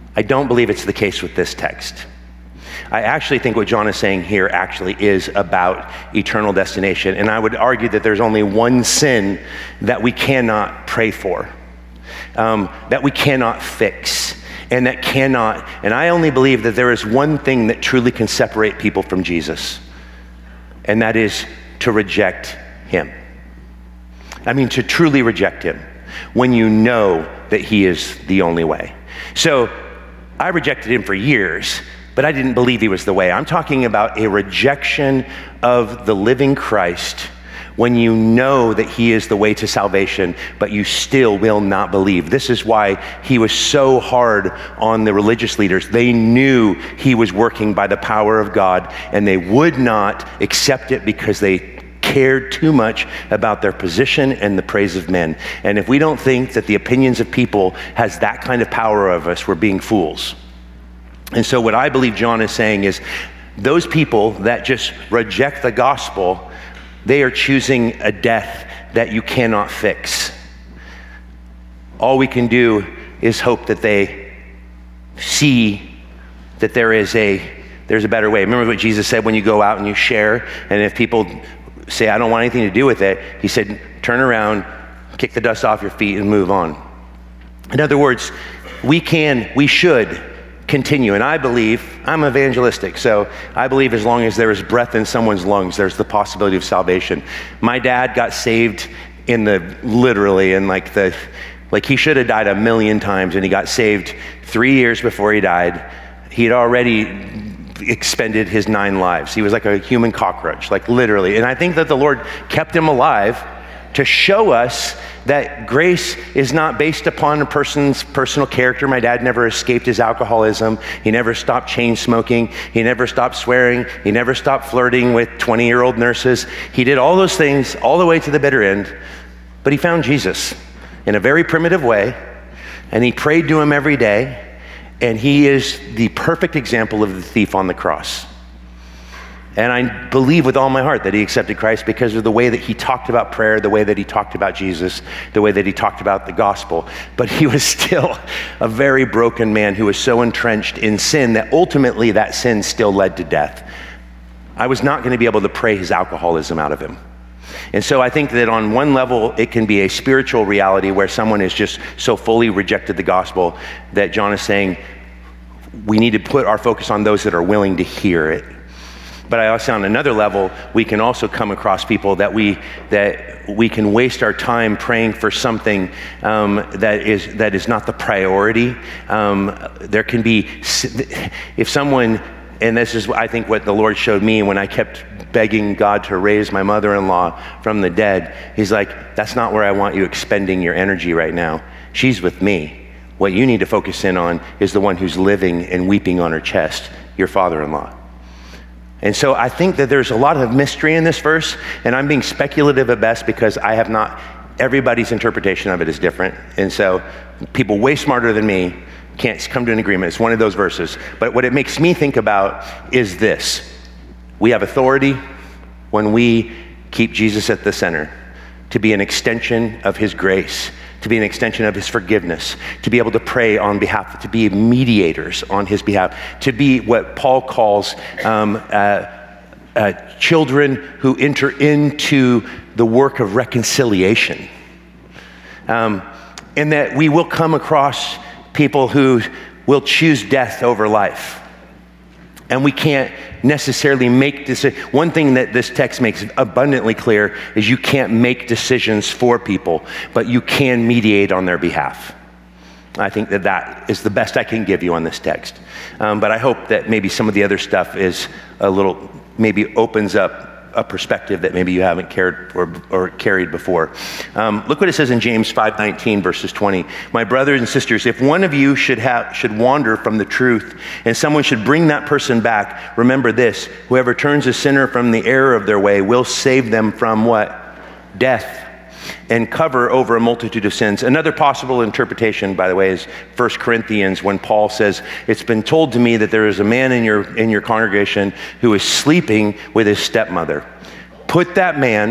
I don't believe it's the case with this text. I actually think what John is saying here actually is about eternal destination. And I would argue that there's only one sin that we cannot pray for, um, that we cannot fix, and that cannot, and I only believe that there is one thing that truly can separate people from Jesus, and that is to reject him. I mean, to truly reject him when you know that he is the only way. So I rejected him for years, but I didn't believe he was the way. I'm talking about a rejection of the living Christ when you know that he is the way to salvation, but you still will not believe. This is why he was so hard on the religious leaders. They knew he was working by the power of God, and they would not accept it because they cared too much about their position and the praise of men. And if we don't think that the opinions of people has that kind of power over us, we're being fools. And so what I believe John is saying is those people that just reject the gospel, they are choosing a death that you cannot fix. All we can do is hope that they see that there is a there's a better way. Remember what Jesus said when you go out and you share, and if people say, I don't want anything to do with it, he said, turn around, kick the dust off your feet, and move on. In other words, we can, we should continue. And I believe, I'm evangelistic, so I believe as long as there is breath in someone's lungs, there's the possibility of salvation. My dad got saved in the, literally in like the, like he should have died a million times, and he got saved three years before he died. He had already expended his nine lives. He was like a human cockroach, like literally. And I think that the Lord kept him alive to show us that grace is not based upon a person's personal character. My dad never escaped his alcoholism. He never stopped chain smoking. He never stopped swearing. He never stopped flirting with twenty-year-old nurses. He did all those things all the way to the bitter end, but he found Jesus in a very primitive way, and he prayed to him every day, and he is the perfect example of the thief on the cross. And I believe with all my heart that he accepted Christ because of the way that he talked about prayer, the way that he talked about Jesus, the way that he talked about the gospel. But he was still a very broken man who was so entrenched in sin that ultimately that sin still led to death. I was not going to be able to pray his alcoholism out of him. And so I think that on one level, it can be a spiritual reality where someone has just so fully rejected the gospel that John is saying we need to put our focus on those that are willing to hear it. But I also, on another level, we can also come across people that we that we can waste our time praying for something um, that is that is not the priority. Um, there can be, if someone, and this is I think what the Lord showed me when I kept begging God to raise my mother-in-law from the dead. He's like, that's not where I want you expending your energy right now. She's with me. What you need to focus in on is the one who's living and weeping on her chest, your father-in-law. And so I think that there's a lot of mystery in this verse, and I'm being speculative at best because I have not, everybody's interpretation of it is different. And so people way smarter than me can't come to an agreement. It's one of those verses. But what it makes me think about is this. We have authority when we keep Jesus at the center, to be an extension of his grace, to be an extension of his forgiveness, to be able to pray on behalf, to be mediators on his behalf, to be what Paul calls um, uh, uh, children who enter into the work of reconciliation. Um, and that we will come across people who will choose death over life. And we can't necessarily make decisions. One thing that this text makes abundantly clear is you can't make decisions for people, but you can mediate on their behalf. I think that that is the best I can give you on this text. Um, but I hope that maybe some of the other stuff is a little, maybe opens up a perspective that maybe you haven't cared or, or carried before. Um, look what it says in James five nineteen, verses twenty. My brothers and sisters, if one of you should have should wander from the truth and someone should bring that person back, remember this, whoever turns a sinner from the error of their way will save them from what? Death, and cover over a multitude of sins. Another possible interpretation, by the way, is First Corinthians, when Paul says, it's been told to me that there is a man in your in your congregation who is sleeping with his stepmother. Put that man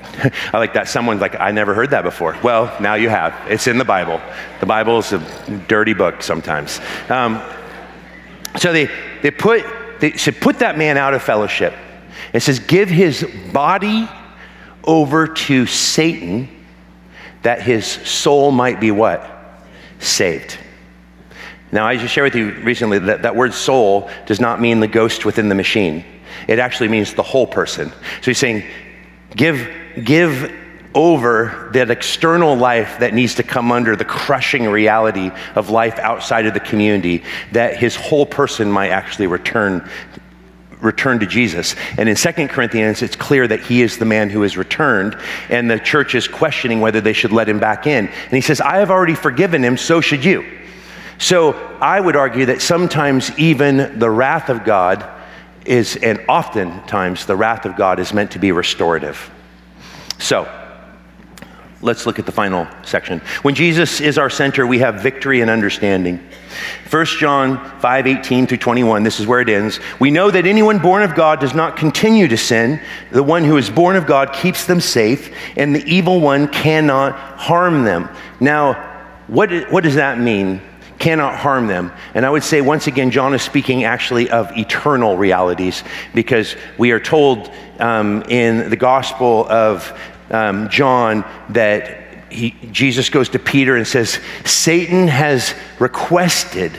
I like that. Someone's like, I never heard that before. Well, now you have. It's in the Bible. The Bible is a dirty book sometimes. Um, so they, they put, they said, put that man out of fellowship. It says, give his body over to Satan that his soul might be what? Saved. Now, I just shared with you recently that that word soul does not mean the ghost within the machine. It actually means the whole person. So he's saying, give, give over that external life that needs to come under the crushing reality of life outside of the community, that his whole person might actually return return to Jesus. And in Second Corinthians, it's clear that he is the man who has returned, and the church is questioning whether they should let him back in. And he says, I have already forgiven him, so should you. So I would argue that sometimes even the wrath of God is, and oftentimes the wrath of God is meant to be restorative. So let's look at the final section. When Jesus is our center, we have victory and understanding. First John five, eighteen through twenty-one, this is where it ends. We know that anyone born of God does not continue to sin. The one who is born of God keeps them safe, and the evil one cannot harm them. Now, what, what does that mean? Cannot harm them. And I would say, once again, John is speaking actually of eternal realities, because we are told um, in the Gospel of um, John that he, Jesus goes to Peter and says, Satan has requested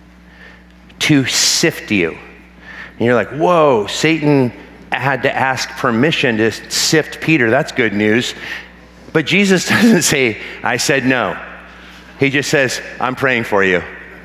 to sift you. And you're like, whoa, Satan had to ask permission to sift Peter. That's good news. But Jesus doesn't say, I said no. He just says, I'm praying for you.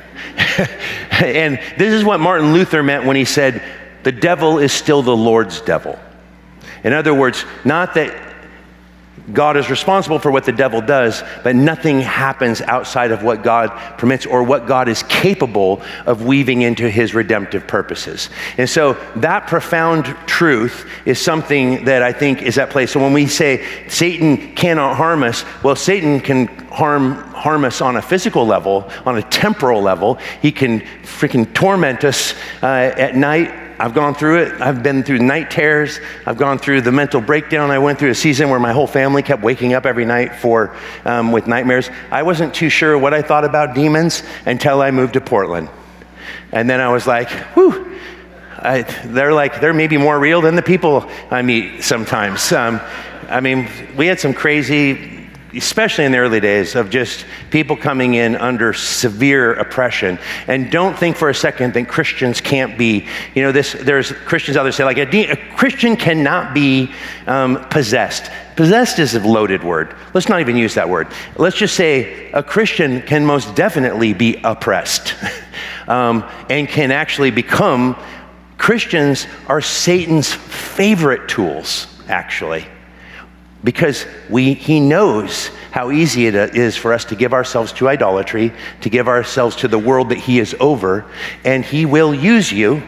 And this is what Martin Luther meant when he said, the devil is still the Lord's devil. In other words, not that God is responsible for what the devil does, but nothing happens outside of what God permits or what God is capable of weaving into his redemptive purposes. And so that profound truth is something that I think is at play. So when we say Satan cannot harm us, well, Satan can harm harm us on a physical level, on a temporal level. He can freaking torment us uh, at night. I've gone through it. I've been through night terrors. I've gone through the mental breakdown. I went through a season where my whole family kept waking up every night for um, with nightmares. I wasn't too sure what I thought about demons until I moved to Portland. And then I was like, whew, I, they're like, they're maybe more real than the people I meet sometimes. Um, I mean, we had some crazy, especially in the early days, of just people coming in under severe oppression. And don't think for a second that Christians can't be, you know, this, there's Christians out there say like, a, de- a Christian cannot be um, possessed. Possessed is a loaded word. Let's not even use that word. Let's just say a Christian can most definitely be oppressed um, and can actually become, Christians are Satan's favorite tools, actually. Because we, he knows how easy it is for us to give ourselves to idolatry, to give ourselves to the world that he is over, and he will use you,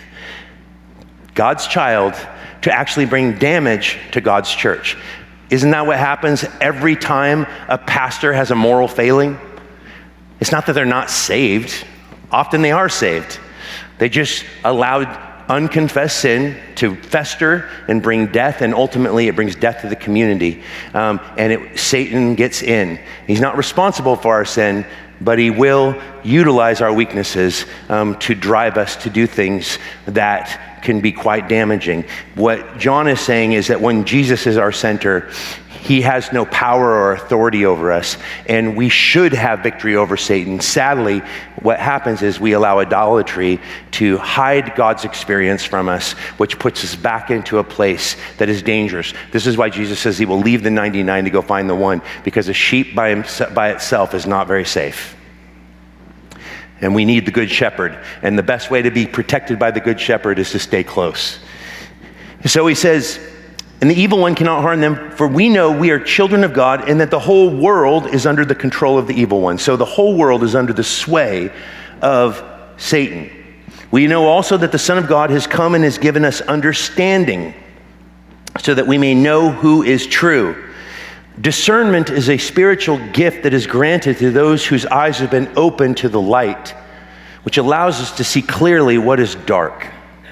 God's child, to actually bring damage to God's church. Isn't that what happens every time a pastor has a moral failing? It's not that they're not saved. Often they are saved. They just allowed unconfessed sin to fester and bring death, and ultimately it brings death to the community. Um, and it, Satan gets in. He's not responsible for our sin, but he will utilize our weaknesses um, to drive us to do things that can be quite damaging. What John is saying is that when Jesus is our center, he has no power or authority over us, and we should have victory over Satan. Sadly, what happens is we allow idolatry to hide God's experience from us, which puts us back into a place that is dangerous. This is why Jesus says he will leave the ninety-nine to go find the one, because a sheep by, himself, by itself is not very safe. And we need the good shepherd, and the best way to be protected by the good shepherd is to stay close. So he says, and the evil one cannot harm them, for we know we are children of God, and that the whole world is under the control of the evil one. So the whole world is under the sway of Satan. We know also that the Son of God has come and has given us understanding, so that we may know who is true. Discernment is a spiritual gift that is granted to those whose eyes have been opened to the light, which allows us to see clearly what is dark.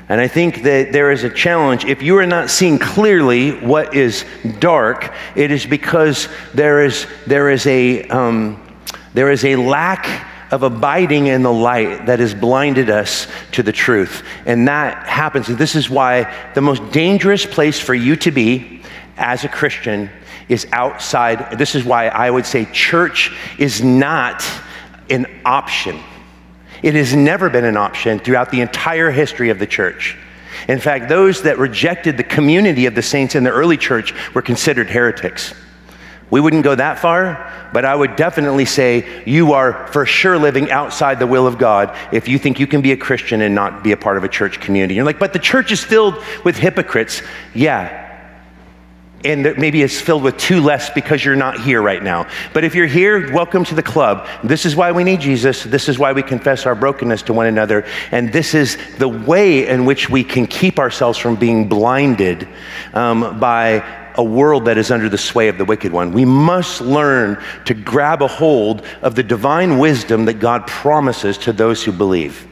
And I think that there is a challenge. If you are not seeing clearly what is dark, it is because there is there is a um, there is a lack of abiding in the light that has blinded us to the truth. And that happens. And this is why the most dangerous place for you to be as a Christian is outside. This is why I would say church is not an option. It has never been an option throughout the entire history of the church. In fact, those that rejected the community of the saints in the early church were considered heretics. We wouldn't go that far, but I would definitely say you are for sure living outside the will of God if you think you can be a Christian and not be a part of a church community. You're like, but the church is filled with hypocrites. Yeah. And that maybe it's filled with two less because you're not here right now. But if you're here, welcome to the club. This is why we need Jesus. This is why we confess our brokenness to one another. And this is the way in which we can keep ourselves from being blinded um, by a world that is under the sway of the wicked one. We must learn to grab a hold of the divine wisdom that God promises to those who believe.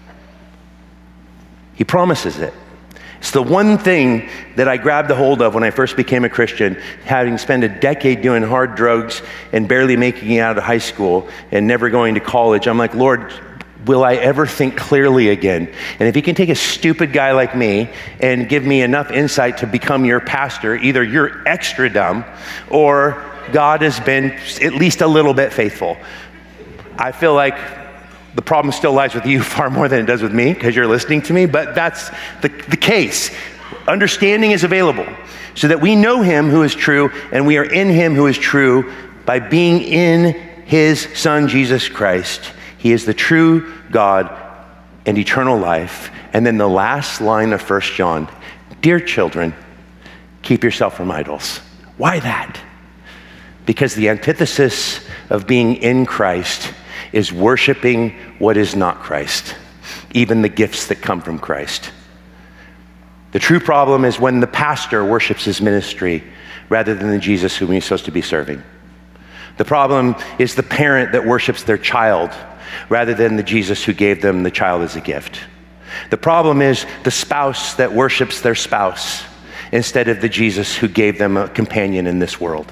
He promises it. It's the one thing that I grabbed a hold of when I first became a Christian, having spent a decade doing hard drugs and barely making it out of high school and never going to college. I'm like, Lord, will I ever think clearly again? And if you can take a stupid guy like me and give me enough insight to become your pastor, either you're extra dumb or God has been at least a little bit faithful. I feel like the problem still lies with you far more than it does with me because you're listening to me, but that's the, the case. Understanding is available so that we know him who is true and we are in him who is true by being in his Son, Jesus Christ. He is the true God and eternal life. And then the last line of First John, dear children, keep yourself from idols. Why that? Because the antithesis of being in Christ is worshiping what is not Christ, even the gifts that come from Christ. The true problem is when the pastor worships his ministry rather than the Jesus whom he's supposed to be serving. The problem is the parent that worships their child rather than the Jesus who gave them the child as a gift. The problem is the spouse that worships their spouse instead of the Jesus who gave them a companion in this world.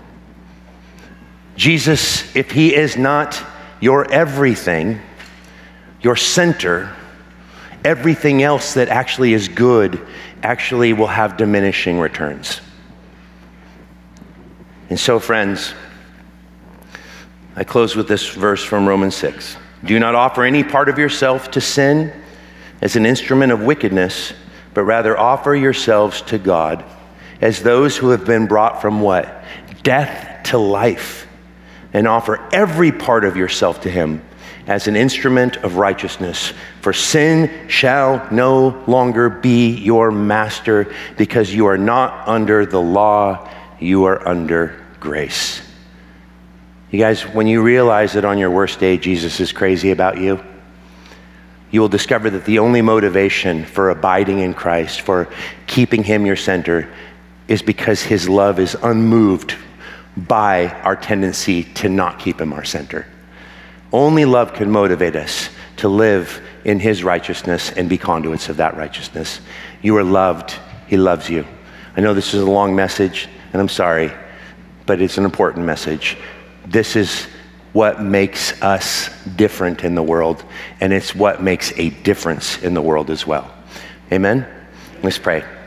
Jesus, if he is not your everything, your center, everything else that actually is good actually will have diminishing returns. And so, friends, I close with this verse from Romans six. Do not offer any part of yourself to sin as an instrument of wickedness, but rather offer yourselves to God as those who have been brought from what? Death to life. And offer every part of yourself to him as an instrument of righteousness. For sin shall no longer be your master because you are not under the law, you are under grace. You guys, when you realize that on your worst day, Jesus is crazy about you, you will discover that the only motivation for abiding in Christ, for keeping him your center, is because his love is unmoved by our tendency to not keep him our center. Only love can motivate us to live in his righteousness and be conduits of that righteousness. You are loved. He loves you. I know this is a long message, and I'm sorry, but it's an important message. This is what makes us different in the world, and it's what makes a difference in the world as well. Amen? Let's pray.